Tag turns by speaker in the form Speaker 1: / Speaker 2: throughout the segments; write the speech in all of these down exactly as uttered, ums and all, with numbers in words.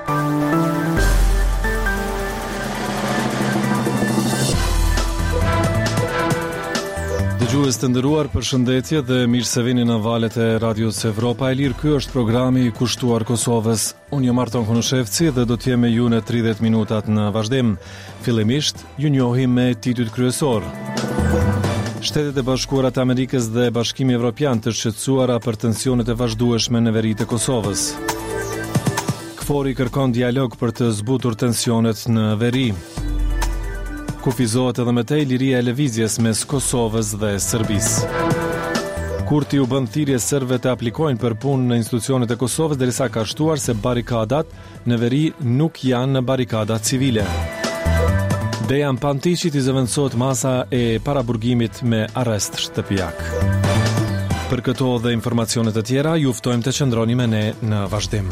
Speaker 1: Dëgjues të nderuar, përshëndetje dhe mirë se vini në valët e Radios Evropa e Lirë. Ky është programi i kushtuar Kosovës. Unë jam Arton Konushevci dhe do të jem me ju në tridhjetë minutat në vazhdim. Fillimisht, ju njohim me titujt kryesor. Shtetet e Bashkuara të Amerikës dhe Bashkimi Evropian të shqetësuara për tensionet e vazhdueshme në veri të Kosovës. KFOR-i kërkon dialog për të zbutur tensionet në veri. Kufizohet edhe më tej liria e lëvizjes mes Kosovës dhe Serbisë. Kurti u bën thirrje serbëve të aplikojnë për punë në institucionet e Kosovës derisa ka shtuar se barikadat në veri nuk janë në barikada civile. Dejan Pantiqit i zëvendësohet masa e paraburgimit me arrest shtëpiak. Për këto dhe informacionet e tjera, ju ftojmë të qëndroni me ne në vazhdim.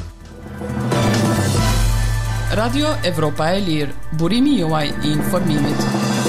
Speaker 2: Radio Evropa e Lirë, burimi juaj i informimit.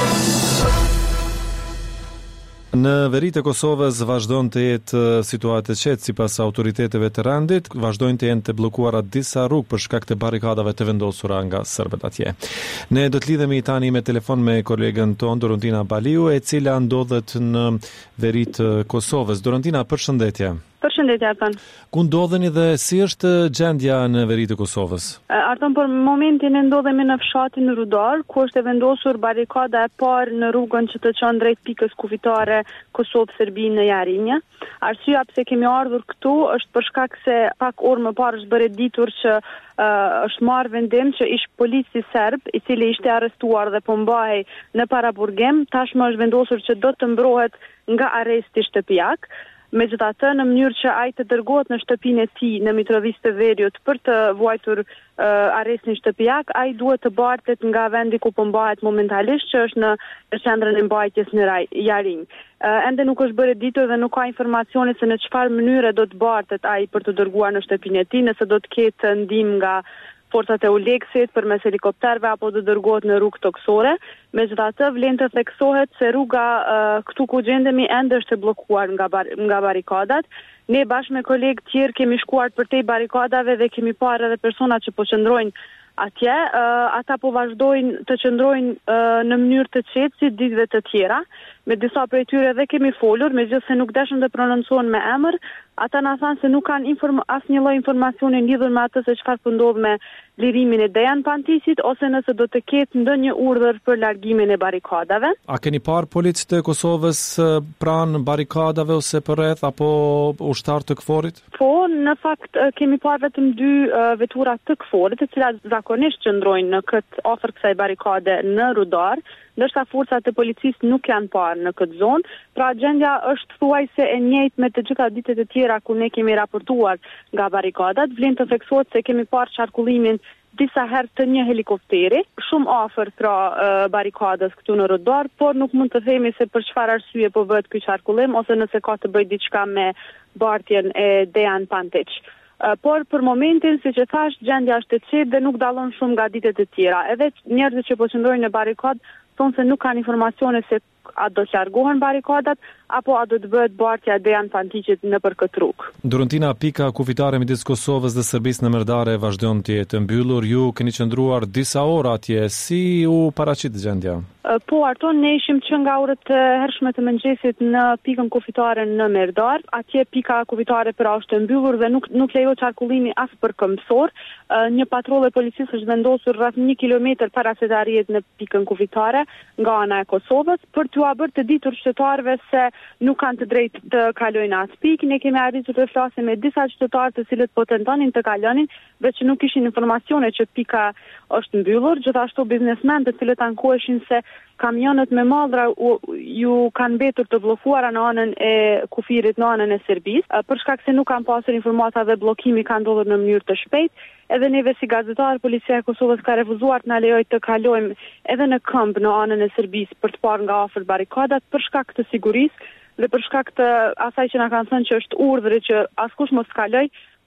Speaker 1: Në veri të Kosovës vazhdon të jetë situatë e qetë sipas autoriteteve të rendit, vazhdojnë të jenë të bllokuara disa rrugë për shkak të barikadave të vendosura nga serbët atje. Ne do të lidhemi tani me telefon me kolegën tonë Dorontina Baliu, e cila ndodhet në veri të Kosovës. Dorontina, përshëndetje.
Speaker 3: Përshëndetje, Arton.
Speaker 1: Ku ndodheni dhe si është gjendja në veri të Kosovës?
Speaker 3: Arton, për momentin e ndodhemi në fshatin Rudar, ku është e vendosur barikada e parë në rrugën që të çon drejt pikës kufitare Kosovë-Serbi në Jarinje. Arsyeja pse kemi ardhur këtu është për shkak se pak orë më parë është bërë ditur që uh, është marrë vendim që ish polici serb, i cili ishte arrestuar dhe po mbahej në paraburgim, tashmë është vendosur që do të mbrohet nga arresti shtëpiak. Megjithatë, në mënyrë që ai të dërgohet në shtëpinë e tij në Mitrovica të Veriut për të vuajtur uh, arrestin shtëpiak, ai duhet të bartet nga vendi ku po mbahet momentalisht, që është në qendrën e mbajtjes në Jarinj. Uh, ende nuk është bërë ditur dhe nuk ka informacione se në çfarë mënyre do të bartet ai për të dërguar në shtëpinë e tij, nëse do të ketë ndihmë nga forcat e Uleksit përmes helikopterëve apo do dërgohet në rrugë toksore. Megjithatë, vlen të theksohet se rruga uh, këtu ku gjendemi ende është e bllokuar nga bar nga barikadat. Ne bashkë me kolegë tjerë kemi shkuar përtej barikadave dhe kemi parë edhe persona që po qëndrojnë atje. Uh, ata po vazhdojnë të qëndrojnë uh, në mënyrë të qetë si ditëve të tjera. Me disa prej tyre dhe kemi folur, megjithëse nuk dashën të prononcohen me emër, ata na thanë se nuk kanë inform asnjë lloj informacioni lidhur me atë se çfarë po ndodh me lirimin e Dejan Pantiqit ose nëse do të ketë ndonjë urdhër për largimin e barikadave.
Speaker 1: A keni parë policë të Kosovës pranë barikadave ose përreth apo ushtar të KFOR-it?
Speaker 3: Po, në fakt kemi parë vetëm dy uh, vetura të KFOR-it, të cilat zakonisht qëndrojnë në këtë afër kësaj barikade në Rudar, ndërsa forcat e policisë nuk janë parë në këtë zonë. Pra gjendja është thuajse e njëjtë me të gjitha ditët e tjera ku ne kemi raportuar nga barikadat. Vlen të theksohet se kemi parë qarkullimin disa herë të një helikopteri, shumë afër pra uh, barikadës këtu në Rudar, por nuk mund të themi se për çfarë arsye po bëhet ky qarkullim ose nëse ka të bëjë diçka me bartjen e Dejan Pantiq. Uh, por për momentin, siç e thash, gjendja është e qetë dhe nuk dallon shumë nga ditët e tjera. Edhe njerëzit që po qëndrojnë në barikadë thonë se nuk kanë informacione se a do të largohen barikadat apo a do të bëhet bartja e Dejan Pantiqit nëpër këtë rrugë.
Speaker 1: Dorontina, pika kufitare midis Kosovës dhe Serbisë në Merdare vazhdon të jetë mbyllur. Ju keni qëndruar disa orë atje. Si u paraqit gjendja?
Speaker 3: Po, Arton, ne ishim që nga orët e hershme të mëngjesit në pikën kufitare në Merdar. Atje pika kufitare pra është e mbyllur dhe nuk nuk lejo qarkullimi as për këmbësor. Një patrollë e policisë është vendosur rreth një kilometër para se të arrihet në pikën kufitare nga ana e Kosovës për t'u bërë të ditur qytetarëve se nuk kanë të drejtë të kalojnë atë pikë. Ne kemi arritur të flasim me disa qytetarë të cilët po tentonin të kalonin, veç që nuk kishin informacione që pika është mbyllur. Gjithashtu biznesmen të cilët ankoheshin se kamionët me mallra ju kanë mbetur të bllokuara në anën e kufirit në anën e Serbisë, për shkak se nuk kanë pasur informata dhe bllokimi ka ndodhur në mënyrë të shpejtë. Edhe neve si gazetarë, policia e Kosovës ka refuzuar të na lejojë të kalojmë edhe në këmbë në anën e Serbisë për të parë nga afër barikadat për shkak të sigurisë dhe për shkak të asaj që na kanë thënë që është urdhri që askush mos kaloj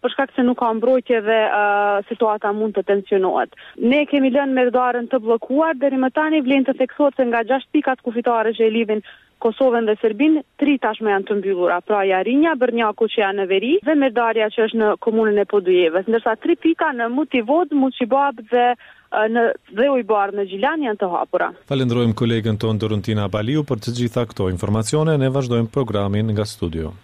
Speaker 3: për shkak se nuk ka mbrojtje dhe uh, situata mund të tensionohet. Ne kemi lënë merrëdarën të bllokuar, deri më tani vlen të theksohet se nga gjashtë pikat kufitare që e lidhin Kosovën dhe Serbinë, tri tashmë janë të mbyllura, pra Jarinja, Brnjaku që janë në veri dhe merrëdarja që është në komunën e Podujevës, ndërsa tri pika në Mutivod, Muçibab dhe në dhe Ujbar në Gjilan janë të hapura.
Speaker 1: Falenderojmë kolegen ton Dorontina Baliu për të gjitha këto informacione. Ne vazhdojmë programin nga studio.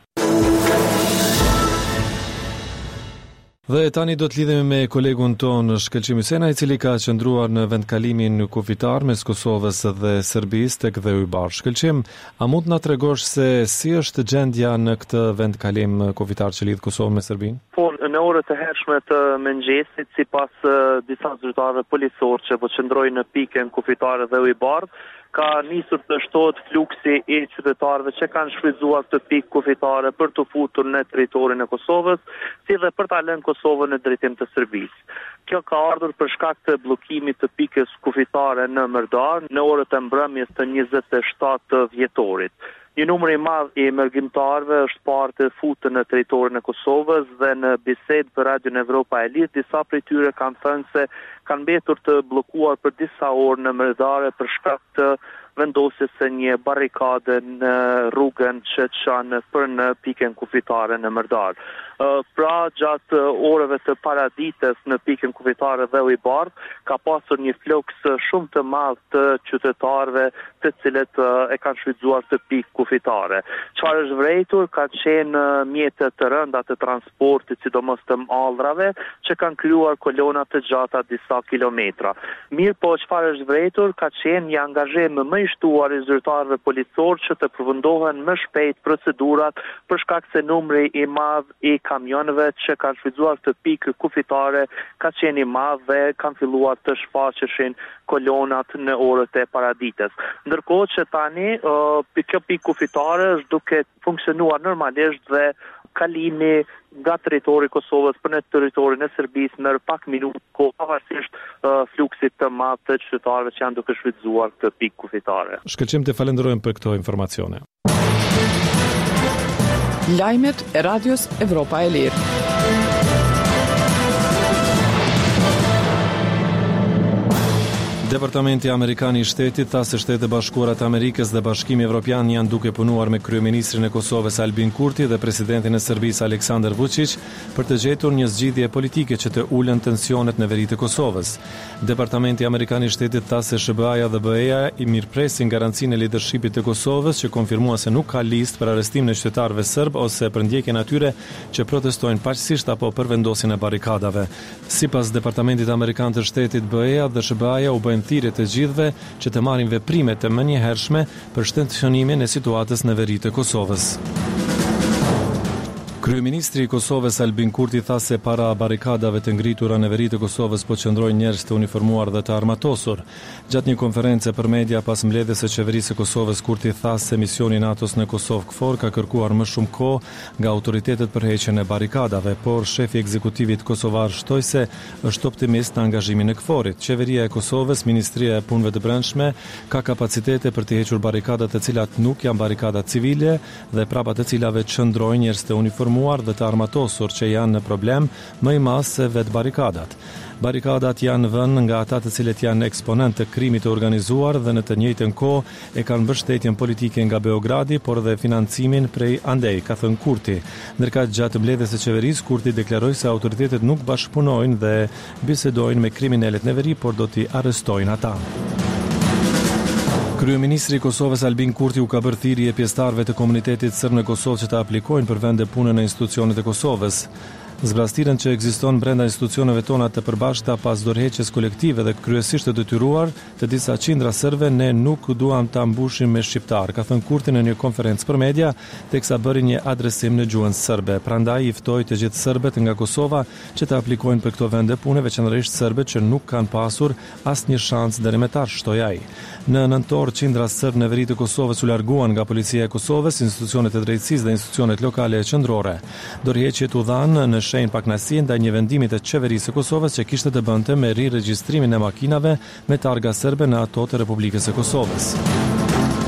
Speaker 1: Dhe tani do të lidhemi me kolegun ton Shkëlqim Hysena, i cili ka qëndruar në vendkalimin kufitar mes Kosovës dhe Serbisë tek dhe Ujbar. Shkëlqim, a mund na tregosh se si është gjendja në këtë vendkalim kufitar që lidh Kosovën me Serbinë?
Speaker 4: Po, në orët e hershme të mëngjesit, sipas uh, disa zyrtarëve policorë që po qëndrojnë në pikën kufitare dhe Ujbar, ka nisur të shtohet fluksi i qytetarëve që kanë shfrytzuar këtë pikë kufitare për të futur në territorin e Kosovës, si dhe për ta lënë Kosovën në drejtim të Serbisë. Kjo ka ardhur për shkak të bllokimit të pikës kufitare në Mërdar në orët e mbrëmjes të njëzet e shtatë të vjetorit. Një numër i madh i mërgjimtarëve është parë të futur në territorin e Kosovës dhe në bisedë për Radion Evropa e Lirë, disa prej tyre kanë thënë se kanë mbetur të bllokuar për disa orë në Mërdare për shkak të vendosjes së një barrikade në rrugën që çon për në pikën kufitare në Mërdar. Pra, gjatë orëve të paradites në pikën kufitare dhe Ujbar, ka pasur një floks shumë të madh të qytetarëve të cilët e kanë shfrytzuar të pikë kufitare. Çfarë është vërejtur ka qenë mjete të rënda të transportit, sidomos të mallrave, që kanë krijuar kolona të gjata disa kilometra. Mirë po, çfarë është vërejtur ka qenë një angazhim më i shtuar i zyrtarëve policorë që të përfundohen më shpejt procedurat për shkak se numri i madh i kamionëve që kanë shfrytzuar këtë pikë kufitare ka qenë i madh dhe kanë filluar të shfaqeshin kolonat në orët e paradites. Ndërkohë që tani uh, kjo pikë kufitare është duke funksionuar normalisht dhe kalimi nga territori i Kosovës për në territorin e Serbisë merr pak minutë kohë pavarësisht uh, fluksit të madh të qytetarëve që janë duke shfrytzuar këtë pikë kufitare.
Speaker 1: Shkëlqim, të falenderojmë për këto informacione.
Speaker 2: Lajmet e Radios Evropa e Lirë.
Speaker 1: Departamenti Amerikan i Shtetit tha se Shtetet e Bashkuara të Amerikës dhe Bashkimi Evropian janë duke punuar me kryeministrin e Kosovës Albin Kurti dhe presidentin e Serbisë Aleksandar Vučić për të gjetur një zgjidhje politike që të ulën tensionet në veri të Kosovës. Departamenti Amerikan i Shtetit tha se S B A-ja dhe B E-ja i mirpresin garancinë e lidershipit të Kosovës që konfirmua se nuk ka listë për arrestimin e qytetarëve serb ose për ndjekjen atyre që protestojnë paqësisht apo për vendosjen e barrikadave. Sipas Departamentit Amerikan të Shtetit, B E-ja dhe S B A-ja u thirrje të gjithëve që të marrin veprime të menjëhershme për shtensionimin e situatës në veri të Kosovës. Kryeministri i Kosovës Albin Kurti tha se para barrikadave të ngritura në veri të Kosovës po qëndrojnë njerëz të uniformuar dhe të armatosur. Gjatë një konference për media pas mbledhjes së qeverisë së Kosovës, Kurti tha se misioni i NATO-s në Kosovë KFOR ka kërkuar më shumë kohë nga autoritetet për heqjen e barrikadave, por shefi ekzekutivit kosovar shtoi se është optimist në angazhimin e KFOR-it. Qeveria e Kosovës, Ministria e Punëve të Brendshme, ka kapacitete për të hequr barrikadat të cilat nuk janë barrikada civile dhe prapa të cilave qëndrojnë njerëz të uniformuar dhe të armatosur që janë në problem më i madh se vetë barrikadat. Barrikadat janë vënë nga ata të cilët janë eksponent të krimit të organizuar dhe në të njëjtën kohë e kanë mbështetjen politike nga Beogradi, por dhe financimin prej andej, ka thënë Kurti. Ndërka gjatë mbledhjes së qeverisë, Kurti deklaroi se autoritetet nuk bashkëpunojnë dhe bisedojnë me kriminalët në veri, por do t'i arrestojnë ata. Kryeministri i Kosovës Albin Kurti u ka bërë thirrje pjesëtarëve të komunitetit serb në Kosovë që të aplikojnë për vende pune në institucionet e Kosovës. Zbrastiren që ekziston brenda institucioneve tona të përbashkëta pas dorëheqjes kolektive dhe kryesisht të detyruar të disa qindra serbe, ne nuk duam ta mbushim me shqiptar, ka thënë Kurti në një konferencë për media, teksa bëri një adresim në gjuhën serbe. Prandaj i ftoi të gjithë serbët nga Kosova që të aplikojnë për këto vende pune, veçanërisht serbët që nuk kanë pasur asnjë shans deri më tash, shtoi ai. Në nëntor, qindra serb në veri të Kosovës u larguan nga policia e Kosovës, institucionet e drejtësisë dhe institucionet lokale qendrore. Dorëheqjet u dhanë në shenjë pakënaqësie ndaj një vendimi të qeverisë së Kosovës që kishte të bënte me riregjistrimin e makinave me targa serbe në ato të Republikës së Kosovës.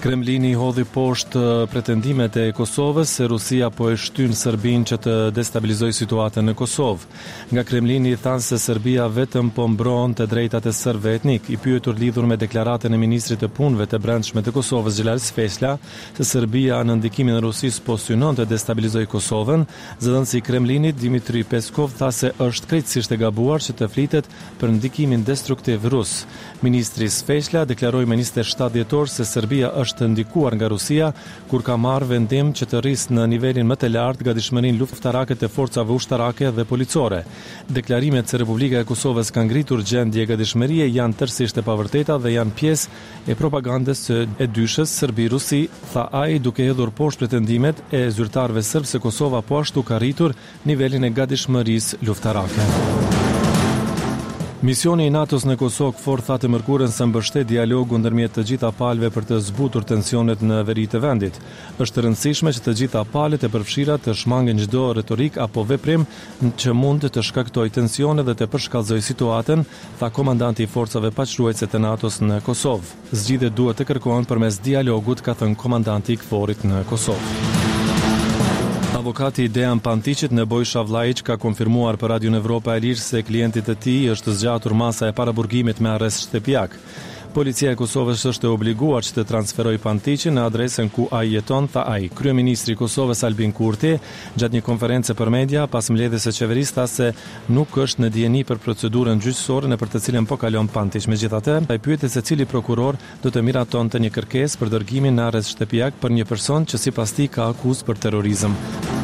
Speaker 1: Kremlini hodhi poshtë pretendimet e Kosovës se Rusia po e shtyn Serbinë që të destabilizojë situatën në Kosovë. Nga Kremlini thanë se Serbia vetëm po mbron të drejtat e serbëve etnik. I pyetur lidhur me deklaratën e ministrit të punëve të brendshme të Kosovës Xhelal Sfeshla se Serbia në ndikimin e Rusisë po synon të destabilizojë Kosovën, zëdhënësi i Kremlinit Dmitri Peskov tha se është krejtësisht e gabuar që të flitet për ndikimin destruktiv rus. Ministri Sfeshla deklaroi me njëzet e shtatë dhjetor se Serbia është të ndikuar nga Rusia kur ka marrë vendim që të rrisë në nivelin më të lartë gatishmërinë luftarake të forcave ushtarake dhe policore. Deklarimet se Republika e Kosovës ka ngritur gjendje gatishmërie janë tërësisht e pavërteta dhe janë pjesë e propagandës së e dyshës Serbi-Rusi, tha ai duke hedhur poshtë pretendimet e zyrtarëve serbë se Kosova po ashtu ka rritur nivelin e gatishmërisë luftarake. Misioni i NATO-s në Kosovë KFOR tha të mërkurën se mbështet dialogu ndërmjet të gjitha palëve për të zbutur tensionet në veri të vendit. Është e rëndësishme që të gjitha palët e përfshira të shmangin çdo retorik apo veprim që mund të shkaktojë tensione dhe të përshkallëzojë situatën, tha komandanti i forcave paqëruese të NATO-s në Kosovë. Zgjidhjet duhet të kërkohen përmes dialogut, ka thënë komandanti i KFOR-it në Kosovë. Avokati Dejan Pantiqit Neboj Shavllajić ka konfirmuar për Radio Evropa e Lirë se klientit të tij është zgjatur masa e paraburgimit me arrest shtëpiak. Policia e Kosovës është e obliguar që të transferojë Pantiqin në adresën ku ai jeton, tha ai. Kryeministri i Kosovës Albin Kurti, gjatë një konferencë për media pas mbledhjes së qeverisë, tha se nuk është në dijeni për procedurën gjyqësore në për të cilën po kalon Pantiq. Megjithatë, ai pyetet se cili prokuror do të miratonte një kërkesë për dërgimin në arrest shtëpiak për një person që sipas tij ka akuzë për terrorizëm.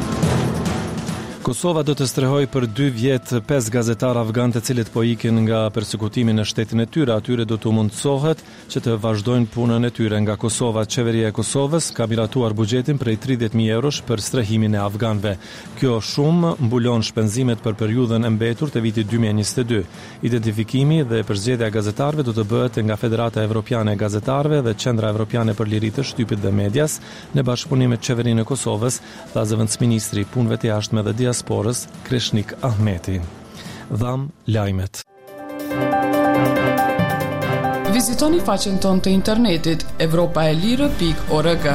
Speaker 1: Kosova do të strehojë për dy vjet pesë gazetarë afgan të cilët po ikin nga persekutimi në shtetin e tyre. Atyre do të mundsohet që të vazhdojnë punën e tyre nga Kosova. Qeveria e Kosovës ka miratuar buxhetin prej tridhjetë mijë eurosh për strehimin e afganëve. Kjo shumë mbulon shpenzimet për periudhën e mbetur të vitit dy mijë e njëzet e dy. Identifikimi dhe përzgjedhja e gazetarëve do të bëhet nga Federata Evropiane e Gazetarëve dhe Qendra Evropiane për Liri të Shtypit dhe Medias në bashkëpunim me qeverinë e Kosovës, tha zëvendësministri i punëve të jashtme dhe diasporës Kreshnik Ahmeti. Dham lajmet.
Speaker 2: Vizitoni faqen tonë të internetit evropaelire pikë org.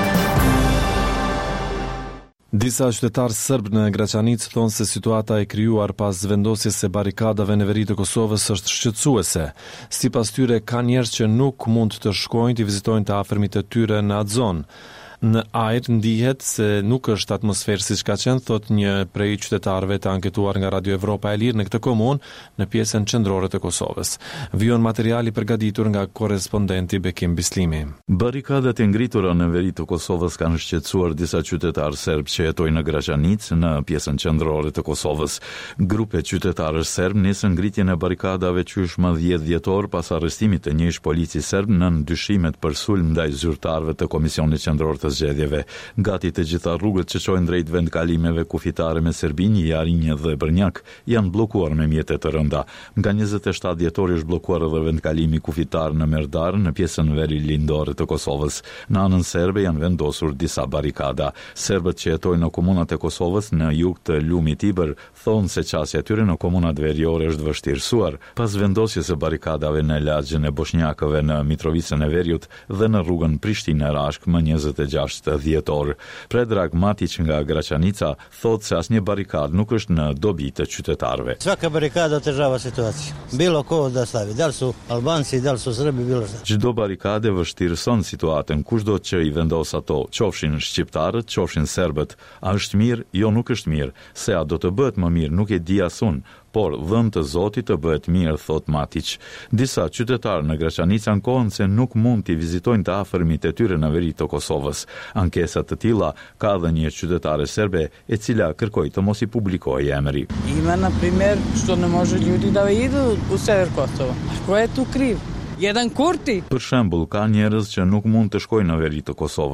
Speaker 1: Disa qytetarë serbë në Graçanicë thonë se situata e krijuar pas vendosjes së barikadave në veri të Kosovës është shqetësuese. Sipas tyre ka njerëz që nuk mund të shkojnë të vizitojnë të afërmit të tyre në atë zonë. Në ajër ndihet se nuk është atmosferë siç ka qenë, thot një prej qytetarëve të anketuar nga Radio Evropa e Lirë në këtë komunë në pjesën qendrore të Kosovës. Vjon materiali përgatitur nga korrespondenti Bekim Bislimi.
Speaker 5: Barikadat e ngritura në veri të Kosovës kanë shqetësuar disa qytetarë serbë që jetojnë në Graçanicë në pjesën qendrore të Kosovës. Grupe qytetarësh serbë nisën ngritjen e barikadave qysh më dhjetë dhjetor pas arrestimit të një ish polici serb në ndyshimet për sulm ndaj zyrtarëve të Komisionit Qendror të zgjedhjeve. Gati të gjitha rrugët që çojnë drejt vendkalimeve kufitare me Serbinë, Jarinje dhe Brnjak janë bllokuar me mjete të rënda. Nga njëzet e shtatë dhjetor është bllokuar edhe vendkalimi kufitar në Merdar në pjesën veri lindore të Kosovës. Në anën serbe janë vendosur disa barikada. Serbët që jetojnë në komunat e Kosovës në jug të lumit Tiber thonë se qasja e tyre në komunat veriore është vështirësuar pas vendosjes së barikadave në lagjën e bosnjakëve në Mitrovicën e Veriut dhe në rrugën Prishtinë-Rashk më njëzet e gjashtë dhjetor. Predrag Matić nga Graçanica thotë se asnjë barikadë nuk është në dobi të qytetarëve.
Speaker 6: Svaka barikada otežava situaciju. Bilo ko da stavi, da li su Albanci, da li su Srbi, bilo šta.
Speaker 5: Çdo barikade vështirëson situatën, kushdo që i vendos ato, qofshin shqiptarët, qofshin serbët. A është mirë? Jo, nuk është mirë. Se a do të bëhet më mirë, nuk e di asun. Por dhënë të Zotit të bëhet mirë, thot Matić. Disa qytetarë në Graçanicë ankohen se nuk mund t'i vizitojnë të afërmit e tyre në veri të Kosovës. Ankesat të tilla ka dhe një qytetare serbe e cila kërkoi të mos i publikojë emri.
Speaker 7: Ima na primjer što ne može ljudi da idu u sever Kosova. Ko je tu kriv? Jedan Kurti.
Speaker 5: Për shembull, ka njerëz që nuk mund të shkojnë në veri të Kosovës.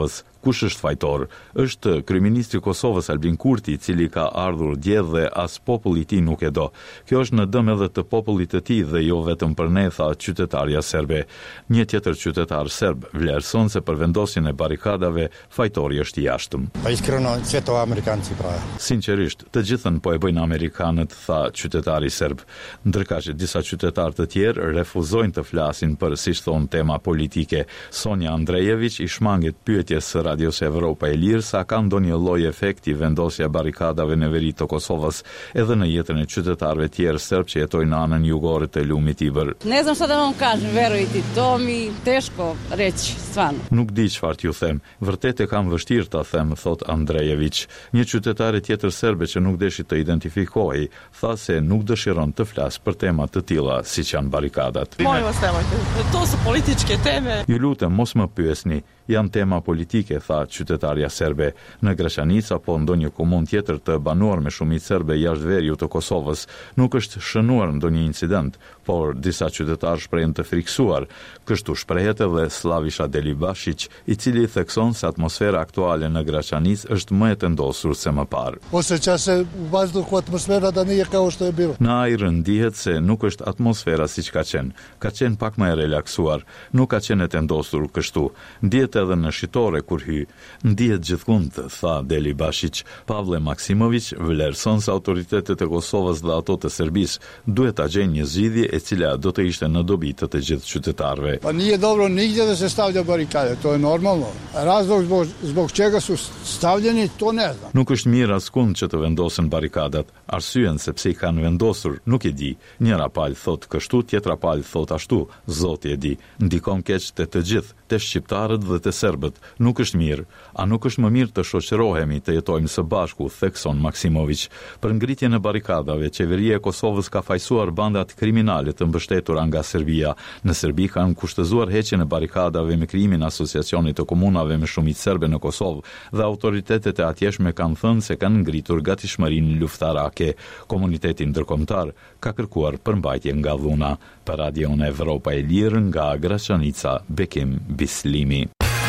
Speaker 5: Kush është fajtor? Është kryeministri i Kosovës Albin Kurti, i cili ka ardhur dje dhe as populli i tij nuk e do. Kjo është në dëm edhe të popullit të tij dhe jo vetëm për ne, tha qytetarja serbe. Një tjetër qytetar serb vlerëson se për vendosjen e barikadave fajtori është i jashtëm.
Speaker 8: Pa iskreno, çeto amerikanci pra.
Speaker 5: Sinqerisht, të gjithën po e bëjnë amerikanët, tha qytetari serb. Ndërka që disa qytetarë të tjerë refuzojnë të flasin për, siç thon, tema politike. Sonja Andrejević i shmangit pyetjes së Radios Evropa e Lirë sa ka ndonjë lloj efekti vendosja barikadave në veri të Kosovës edhe në jetën e qytetarëve tjerë serb që jetojnë në anën jugore të lumit Ibër.
Speaker 7: Ne znam šta da vam kažem, verujte, to mi teško reći, stvarno.
Speaker 5: Nuk di çfarë t'ju them, vërtet e kam vështirë ta them, thot Andrejević. Një qytetare tjetër serbe që nuk deshi të identifikohej, tha se nuk dëshiron të flas për tema të tilla siç janë barikadat.
Speaker 9: Molim vas, nemojte. To su političke teme.
Speaker 5: Ju lutem, mos më pyesni. Janë tema politike, tha qytetarja serbe. Në Graçanica apo ndonjë komunë tjetër të banuar me shumicë serbe jashtë veriut të Kosovës, nuk është shënuar ndonjë incident, por disa qytetarë shprehen të friksuar. Kështu shprehet edhe Slavisha Delibašić, i cili thekson se atmosfera aktuale në Graçanic është më e tendosur se më parë.
Speaker 8: Ose çase u vazhdu atmosfera tani e kao što je bilo.
Speaker 5: Në ajër ndihet se nuk është atmosfera siç ka qenë. Ka qenë pak më e relaksuar, nuk ka qenë e tendosur kështu. Ndihet edhe në shitore kur hy. Ndihet gjithkund, tha Delibašić. Pavle Maksimović vlerëson se autoritetet e Kosovës dhe ato të Serbisë duhet ta gjejnë një zgjidhje e cila do të ishte në dobi të të gjithë qytetarëve.
Speaker 8: Pa nije dobro nigdje da se stavlja barikade, to je normalno. Razlog zbog, zbog čega su stavljeni, to ne znam.
Speaker 5: Nuk është mirë askund që të vendosen barikadat. Arsyen se pse i kanë vendosur, nuk e di. Njëra palë thot kështu, tjetra palë thot ashtu. Zoti e di. Ndikon keq te të gjithë, te shqiptarët dhe te serbët. Nuk është mirë. A nuk është më mirë të shoqërohemi, të jetojmë së bashku, thekson Maksimović. Për ngritjen e barikadave, qeveria e Kosovës ka fajsuar bandat kriminale të mbështetura nga Serbia. Në Serbi kanë kushtëzuar heqjen e barikadave me krijimin e asociacionit të komunave me shumicë serbe në Kosovë dhe autoritetet e atjeshme kanë thënë se kanë ngritur gatishmërinë luftarake. Komuniteti ndërkombëtar ka kërkuar përmbajtje nga dhuna. Për Radion Evropa e Lirë nga Graçanica, Bekim Bislimi.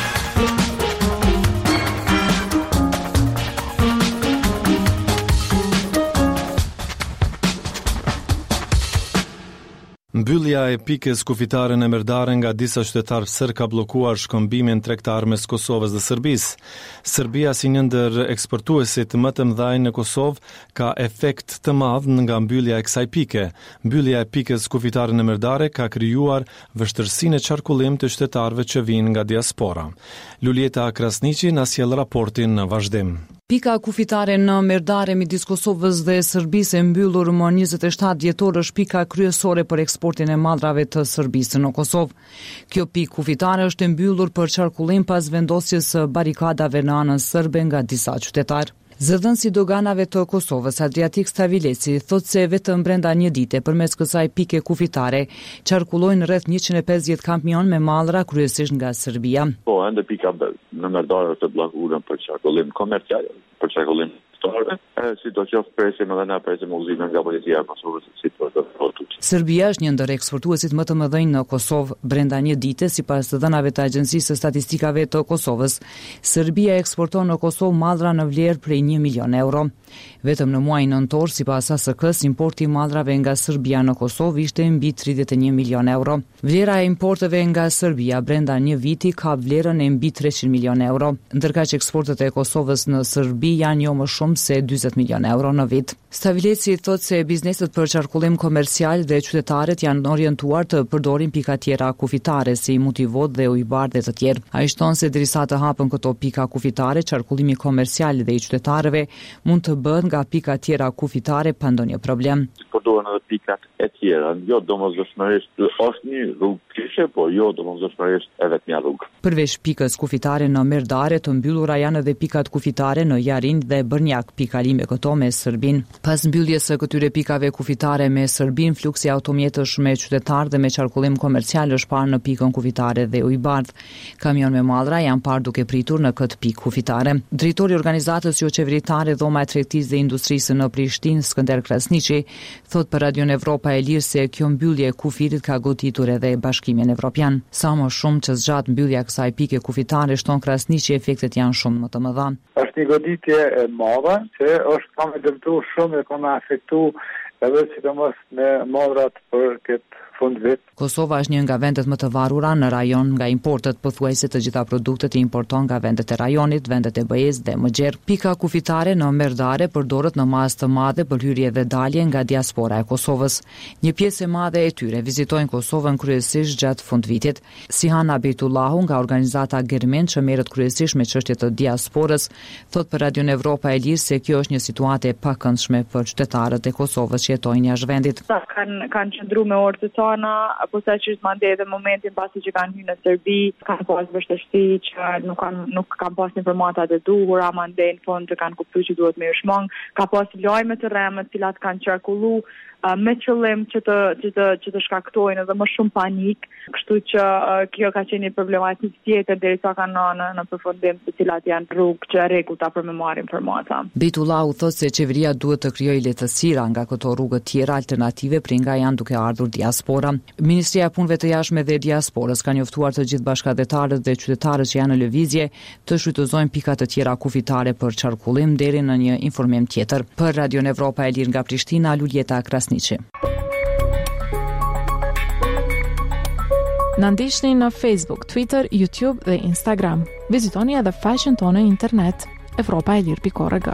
Speaker 1: Mbyllja e pikës kufitare në Merdare nga disa qytetarë serb ka bllokuar shkëmbimin tregtar mes Kosovës dhe Serbisë. Serbia si një ndër eksportuesit më të mëdhenj në Kosovë ka efekt të madh nga mbyllja e kësaj pike. Mbyllja e pikës kufitare në Merdare ka krijuar vështirësinë e qarkullim të qytetarëve që vinë nga diaspora. Lulieta Krasniqi na sjell raportin në vazhdim.
Speaker 10: Pika kufitare në Merdare midis Kosovës dhe Serbisë e mbyllur më njëzet e shtatë dhjetor është pika kryesore për eksportin e madrave të Serbisë në Kosovë. Kjo pikë kufitare është e mbyllur për qarkullim pas vendosjes së barikadave në anën serbe nga disa qytetarë. Zëdhënësi doganave të Kosovës, Adriatik Stavileci, thot se vetëm brenda një dite përmes kësaj pike kufitare qarkullojnë rreth njëqind e pesëdhjetë kamion me mallra kryesisht nga Serbia.
Speaker 11: Po, ende pika në Merdare të bllokuara për qarkullim komercial, për qarkullim shtorë, si do qoftë presim edhe na presim udhëzimin nga policia e Kosovës si të rrotuar.
Speaker 10: Serbia është një ndër eksportuesit më të mëdhenj në Kosovë. Brenda një dite, sipas të dhënave të Agjencisë së Statistikave të Kosovës, Serbia eksporton në Kosovë mallra në vlerë prej një milion euro. Vetëm në muajin nëntor, sipas A S K-s, importi i mallrave nga Serbia në Kosovë ishte mbi tridhjetë e një milion euro. Vlera e importeve nga Serbia brenda një viti ka vlerën e mbi treqind milion euro, ndërkaq eksportet e Kosovës në Serbi janë jo më shumë se dyzet milion euro në vit. Stavileci thot se bizneset për qarkullim komercial dhe qytetarët janë orientuar të përdorin pika tjera kufitare si Mutivot dhe Ujbar dhe të tjerë. Ai shton se derisa të hapen këto pika kufitare, qarkullimi komercial dhe i qytetarëve mund të bëhet nga pika tjera kufitare pa ndonjë problem.
Speaker 11: Përdoren edhe pikat e tjera, jo domosdoshmërisht është një rrugë kishe, po jo domosdoshmërisht e vetëm një rrugë.
Speaker 10: Përveç pikës kufitare në Merdare, të mbyllura janë edhe pikat kufitare në Jarin dhe Bërnjak, pikalime këto me Serbin. Pas mbylljes së këtyre pikave kufitare me Serbin, fluksi automjetësh me qytetarë dhe me qarkullim komercial është parë në pikën kufitare dhe Ujbardh. Kamion me mallra janë parë duke pritur në këtë pikë kufitare. Drejtori i organizatës jo qeveritare Dhoma e Tregtisë dhe Industrisë në Prishtinë, Skënder Krasniqi, thot për Radion Evropa e Lirë se kjo mbyllje e kufirit ka goditur edhe bashkë Bashkimin Evropian. Sa më shumë që zgjat mbyllja e kësaj pike kufitare, shton Krasni që efektet janë shumë më të mëdha.
Speaker 12: Është një goditje e madhe që është ka me dëmtu shumë e ka me afektu edhe sidomos me modrat për këtë fund vit.
Speaker 10: Kosova është një nga vendet më të varura në rajon nga importet, pothuajse të gjitha produktet i importon nga vendet e rajonit, vendet e B E-s dhe më gjerë. Pika kufitare në Merdare përdoret në masë të madhe për hyrje dhe dalje nga diaspora e Kosovës. Një pjesë e madhe e tyre vizitojnë Kosovën kryesisht gjatë fundvitit. Sihan Abejtullahu nga organizata Germen që merret kryesisht me çështjet të diasporës, thot për Radion Evropa e Lirë se kjo është një situatë e pakëndshme për qytetarët e Kosovës që jetojnë jashtë vendit.
Speaker 3: Kanë kanë qëndruar me orë të tona, apo sa që është mande edhe momentin pasi që kanë hyrë në Serbi, kanë pas vështirësi që nuk kanë nuk kanë pas informata të duhura, mande në fund të kanë kuptuar që duhet me shmang, ka pas lajme të rreme të cilat kanë qarkulluar uh, me qëllim që të që të që të shkaktojnë edhe më shumë panik, kështu që uh, kjo ka qenë një problematikë tjetër derisa kanë në në përfundim të cilat janë rrugë që rregullta për me marrë informata.
Speaker 10: Bejtullahu thotë se qeveria duhet të krijojë lehtësira nga këto rrugë të tjera alternative për nga janë duke ardhur diaspora. Ministria e Punëve të Jashtme dhe Diasporës ka njoftuar të gjithë bashkëdhetarët dhe qytetarët që janë në lëvizje të shfrytëzojnë pika të tjera kufitare për qarkullim deri në një informim tjetër. Për Radion Evropa e Lirë nga Prishtina, Luljeta Krasniqi.
Speaker 13: Na ndiqni në Facebook, Twitter, YouTube dhe Instagram. Vizitoni edhe faqen tonë në internet evropa e lirë pikë org.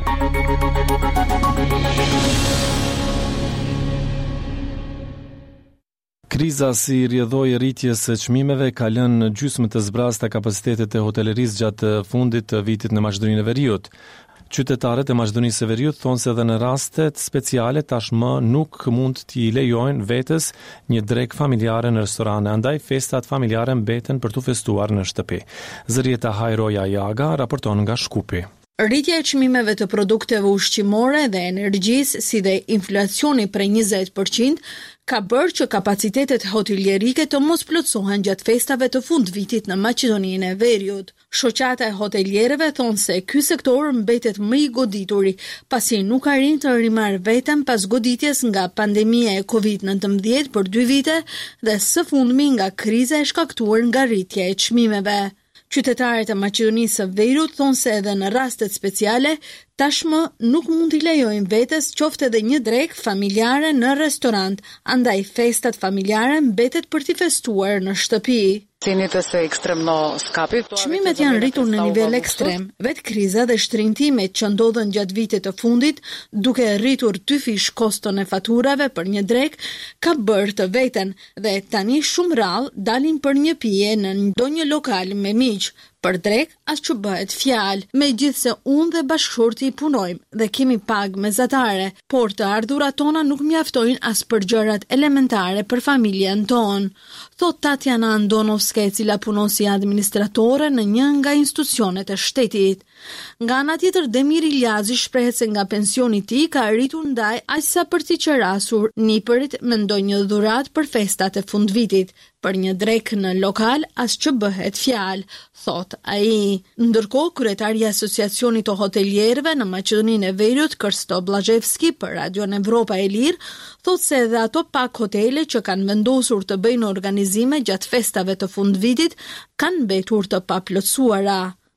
Speaker 1: Kriza si rrjedhoi rritjes së çmimeve ka lënë gjysmë të zbrasta kapacitetet e hotelerisë gjatë fundit të vitit në Maqedoninë e Veriut. Qytetarët e Maqedonisë së Veriut thonë se edhe në rastet speciale tashmë nuk mund t'i lejojnë vetes një drekë familjare në restorane, andaj festat familjare mbeten për t'u festuar në shtëpi. Zërieta Hajroja Jaga raporton nga Shkupi.
Speaker 14: Rritja e çmimeve të produkteve ushqimore dhe energjisë, si dhe inflacioni prej njëzet përqind, ka bërë që kapacitetet hotelierike të mos plotësohen gjatë festave të fundvitit në Maqedoninë e Veriut. Shoqata e hotelierëve thonë se ky sektor mbetet më i godituri, pasi nuk arrin të rimarrë veten pas goditjes nga pandemia e kovid nëntëmbëdhjetë për dy vite dhe së fundmi nga kriza e shkaktuar nga rritja e çmimeve. Qytetarët e Maqedonisë së Veriut thonë se edhe në rastet speciale, tashmë nuk mund t'i lejojnë vetes qoftë edhe një drekë familjare në restorant, andaj festat familjare mbetet për t'i festuar në shtëpi.
Speaker 7: Цените се екстремно скапи.
Speaker 14: Çmimet janë rritur në nivel ekstrem. Vetë kriza dhe shtrintimet që ndodhen gjatë vitit të fundit, duke rritur dy fish koston e faturave për një drek, ka bërë të veten dhe tani shumë rrallë dalin për një pije në ndonjë lokal me miq. Për drek, as që bëhet fjalë, me gjithë se unë dhe bashkëshorti i punojmë dhe kemi pagë mesatare, por të ardhurat tona nuk mjaftojnë as për gjërat elementare për familjen tonë. Thot Tatjana Andonovska, e cila punon si administratore në një nga institucionet e shtetit. Nga ana tjetër, Demir Iljazi shprehet se nga pensioni i tij ka arritur ndaj aq sa për t'i qerasur nipërit me ndonjë dhuratë për festat e fundvitit. Për një drek në lokal as që bëhet fjalë, thot ai. Ndërkohë, kryetari i Asociacionit të Hotelierëve në Maqedoninë e Veriut, Krsto Blazhevski, për Radion Evropa e Lirë, thot se edhe ato pak hotele që kanë vendosur të bëjnë organizime gjatë festave të fundvitit kanë mbetur të paplotësuara.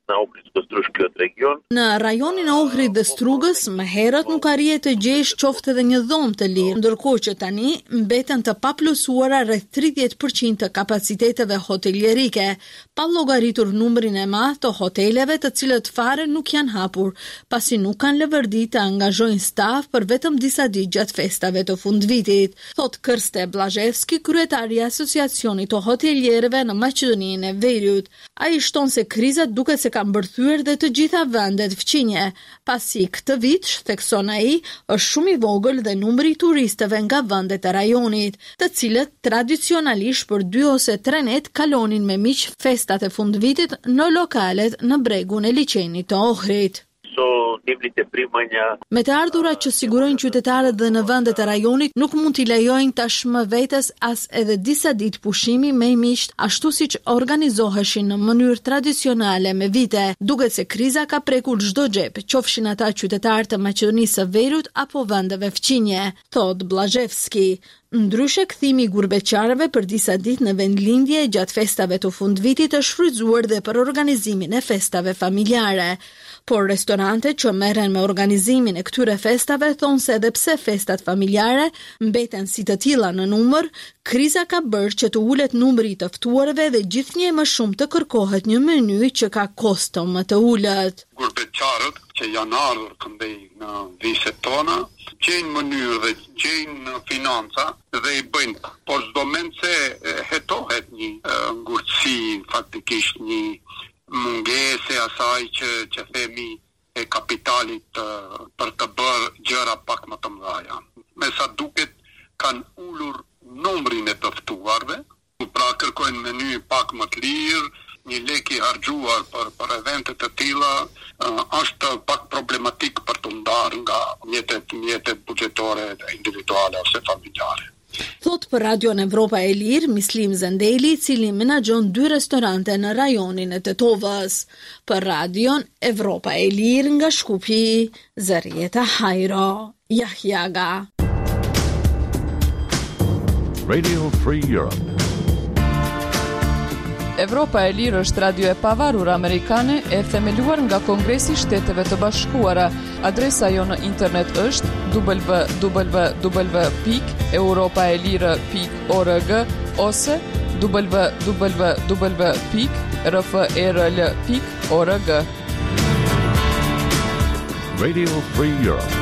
Speaker 14: Në rajonin e Ohrit dhe Strugës, më herët nuk arrije të gjesh qoftë edhe një dhomë të lirë, ndërkohë që tani mbeten të paplotësuara rreth tridhjetë përqind të kapaciteteve hotelierike, pa llogaritur numrin e madh të hoteleve të cilët fare nuk janë hapur, pasi nuk kanë lëvërdi të angazhojnë staf për vetëm disa ditë gjatë festave të fundvitit, thot Krste Blazhevski, kryetari i Asociacionit të Hotelierëve në Maqedoninë e Veriut. Ai shton se kriza duket se ka mbërthyer dhe të gjitha vendet fqinje, pasi këtë vit, thekson ai, është shumë i vogël dhe numri i turistëve nga vendet e rajonit, të cilët tradicionalisht për dy ose tre net kalonin me miq festat e fundvitit në lokalet në bregun e liçenit të Ohrit. Me të ardhurat që sigurojnë qytetarët dhe në vendet e rajonit, nuk mund t'i lejojnë tashmë vetes as edhe disa ditë pushimi me miqt, ashtu siç organizoheshin në mënyrë tradicionale me vite. Duket se kriza ka prekur çdo xhep, qofshin ata qytetarë të Maqedonisë së Veriut apo vendeve fqinje, thot Blazhevski. Ndryshe, kthimi i gurbeqarëve për disa ditë në vendlindje gjatë festave të fundvitit është shfrytzuar dhe për organizimin e festave familjare. Por restorantet që merren me organizimin e këtyre festave thonë se edhe pse festat familjare mbeten si të tilla në numër, kriza ka bërë që të ulet numri i të ftuarve dhe gjithnjë më shumë të kërkohet një meny që ka kosto më të ulët.
Speaker 15: Gurbeqarët që janë ardhur këndej në viset tona, gjejnë mënyrë dhe gjejnë financa dhe i bëjnë, por çdo moment se hetohet një ngurtësi, faktikisht një mungese asaj që, që themi e kapitalit uh, për të bërë gjëra pak më të mëdha. Me sa duket kanë ulur numrin e të ftuarve, pra kërkojnë meny pak më të lirë, një lek i harxhuar për për evente të tilla uh, është pak problematik për të ndarë nga mjetet mjetet buxhetore individuale ose familjare.
Speaker 14: Thot për Radion Evropa e Lirë, Mislim Zendeli, i cili menaxhon dy restorante në rajonin e Tetovës. Për Radion Evropa e Lirë nga Shkupi, Zarieta Hajro, Jahjaga.
Speaker 16: Radio Free Europe.
Speaker 2: Evropa e Lirë është radio e pavarur amerikane e themeluar nga Kongresi i Shteteve të Bashkuara. Adresa jo në internet është w w w pikë europaelire pikë org ose w w w pikë r f e r l pikë org.
Speaker 16: Radio Free Europe.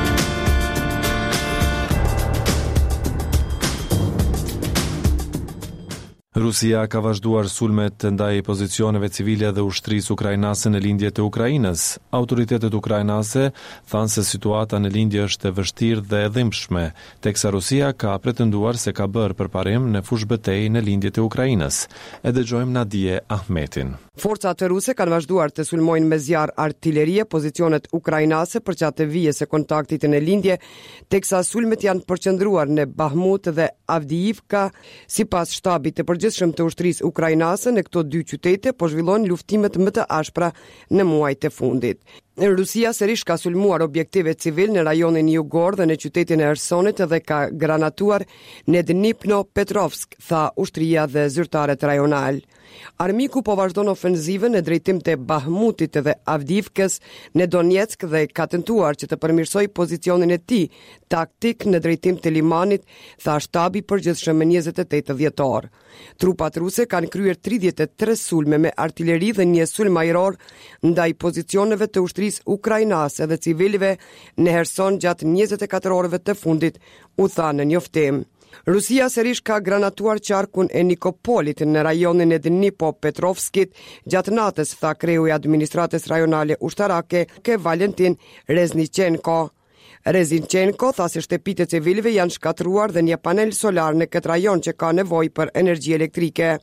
Speaker 1: Rusia ka vazhduar sulmet ndaj pozicioneve civile dhe ushtrisë ukrainase në lindje të Ukrainës. Autoritetet ukrainase thanë se situata në lindje është e vështirë dhe e dhimbshme, teksa Rusia ka pretenduar se ka bërë përparim në fushë betejë në lindje të Ukrainës. E dëgjojmë Nadije Ahmetin.
Speaker 17: Forcat ruse kanë vazhduar të sulmojnë me zjarr artillerie pozicionet ukrainase për qatë vijës e kontaktit në lindje, teksa sulmet janë përqendruar në Bahmut dhe Avdiivka. Sipas shtabit të përgjithshëm të ushtrisë ukrainase, në këto dy qytete po zhvillojnë luftimet më të ashpra në muajt e fundit. Rusia sërish ka sulmuar objektive civil në rajonin jugor dhe në qytetin e Ersonit dhe ka granatuar në Dnipropetrovsk, tha ushtria dhe zyrtarët rajonal. Armiku po vazhdon ofenzivën në drejtim të Bahmutit dhe Avdiivkës në Donetsk dhe ka tentuar që të përmirësoj pozicionin e tij taktik në drejtim të limanit, tha shtabi përgjithshëm në njëzet e tetë dhjetor. Trupat ruse kanë kryer tridhjetë e tre sulme me artilleri dhe një sulm ajror ndaj pozicioneve të ushtrisë ukrainase dhe civilëve në Herson gjatë njëzet e katër orëve të fundit, u tha në njoftim. Rusia sërish ka granatuar qarkun e Nikopolit në rajonin e Dnipropetrovskit gjatë natës, tha kreu i administratës rajonale ushtarake ke Valentin Reznichenko. Reznichenko tha se shtëpitë e civilëve janë shkatruar dhe një panel solar në këtë rajon që ka nevojë për energji elektrike.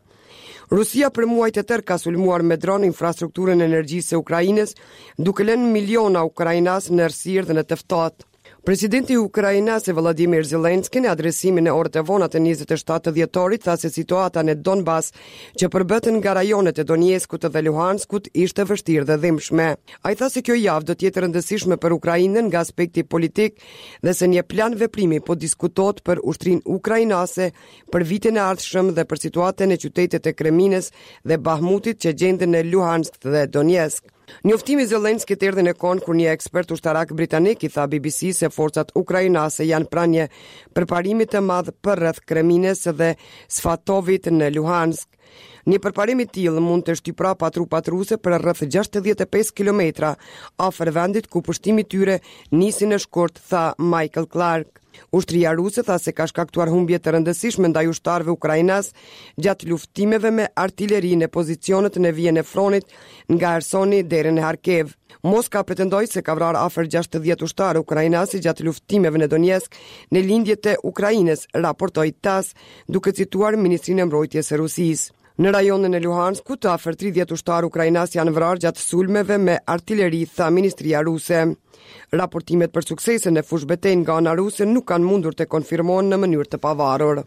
Speaker 17: Rusia për muajt e tërë ka sulmuar me dron infrastrukturën e energjisë së Ukrainës, duke lënë miliona ukrainas në errësirë dhe në të ftohtë. Presidenti i Ukrainës Volodymyr Zelensky në adresimin e orët e vona të njëzet e shtatë dhjetorit tha se situata në Donbas, që përbëhen nga rajonet e Donetskut dhe Luhanskut, ishte vështirë dhe dhimbshme. Ai tha se kjo javë do të jetë rëndësishme për Ukrainën nga aspekti politik dhe se një plan veprimi po diskutohet për ushtrinë ukrainase për vitin e ardhshëm dhe për situatën e qytetet e Kreminës dhe Bahmutit që gjenden në Luhansk dhe Donetsk. Njoftimi Zelensky të erdhi në kohën kur një ekspert ushtarak britanik i tha B B C se forcat ukrainase janë pranë një përparimi të madh përreth Kreminës dhe Svatovit në Luhansk. Një përparim i tillë mund të shtypra pa trupat ruse për rreth gjashtëdhjetë e pesë kilometra afër vendit ku pushtimi i tyre nisi në shkurt, tha Michael Clark. Ushtria ruse tha se ka shkaktuar humbje të rëndësishme ndaj ushtarëve ukrainas gjatë luftimeve me artilleri në pozicionet në vijën e fronit nga Ersoni deri në Harkiv. Moska pretendoi se ka vrarë afër gjashtëdhjetë ushtarë ukrainasi gjatë luftimeve në Donetsk në lindjet e Ukrainës, raportoi TASS, duke cituar Ministrinë e Mbrojtjes së Rusisë. Në rajonin e Luhanskut, afër tridhjetë ushtarë ukrainas janë vrarë gjatë sulmeve me artilleri, tha Ministria Ruse. Raportimet për suksesin e fushbetejnë nga ana ruse nuk kanë mundur të konfirmohen në mënyrë të pavarur.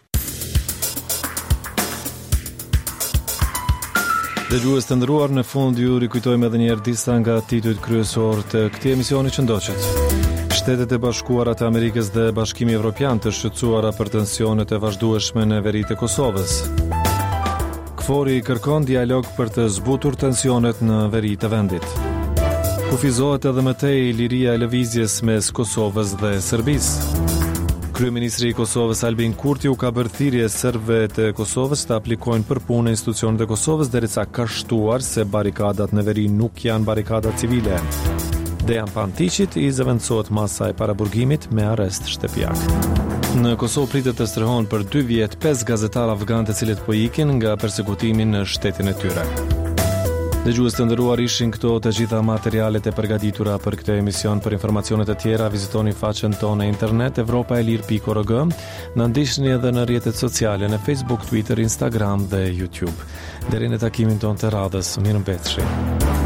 Speaker 1: Dëgjues të nderuar, në fund ju rikujtojmë edhe një herë disa nga titujt kryesor të këtij emisioni që ndoqet. Shtetet e Bashkuara të Amerikës dhe Bashkimi Evropian të shqetësuara për tensionet e vazhdueshme në veri të Kosovës. Kfori kërkon dialog për të zbutur tensionet në veri të vendit. Kufizohet edhe më tej liria e lëvizjes mes Kosovës dhe Serbisë. Kryeministri i Kosovës Albin Kurti u ka bërë thirrje serbëve të Kosovës të aplikojnë për punë në institucionet e Kosovës derisa ka shtuar se barikadat në veri nuk janë barikada civile. Dejan Pantiqit i zëvendësohet masa e paraburgimit me arrest shtëpiak. Në Kosovë pritet të strehon për dy vjet pesë gazetarë afganë të cilët po ikin nga persekutimi në shtetin e tyre. Dëgjues të nderuar, ishin këto të gjitha materialet e përgatitura për këtë emision. Për informacione të tjera vizitoni faqen tonë e internet evropaelir pikë org. Na ndiqni edhe në rrjetet sociale në Facebook, Twitter, Instagram dhe YouTube. Deri në takimin tonë të radhës, mirëmbëjtje.